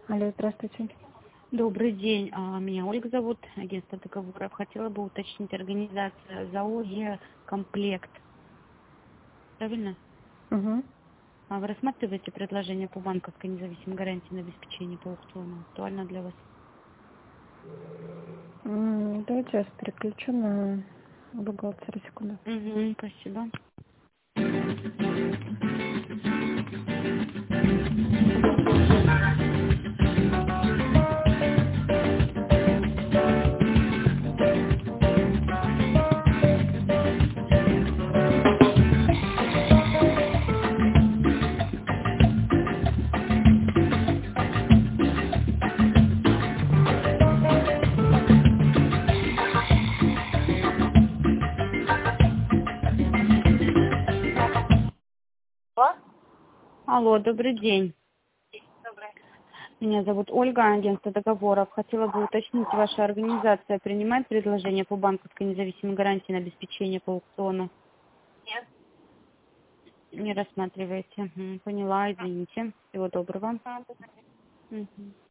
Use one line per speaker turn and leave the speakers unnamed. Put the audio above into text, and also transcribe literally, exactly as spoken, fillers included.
Алло, здравствуйте.
Добрый день. А, Меня Ольга зовут, агентство договоров. Хотела бы уточнить организация ЗАО «Е-комплект». Правильно?
Угу.
А вы рассматриваете предложение по банковской независимой гарантии на обеспечение по аукциону? Актуально для вас?
М, Давайте я вас переключу на бухгалтера, секунду.
Угу, спасибо.
Алло?
Алло, добрый день.
Добрый.
Меня зовут Ольга, агентство договоров. Хотела бы уточнить, ваша организация принимает предложение по банковской независимой гарантии на обеспечение по аукциону?
Нет.
Не рассматриваете. Мгм, поняла, извините. Всего доброго.
А,
Мгм.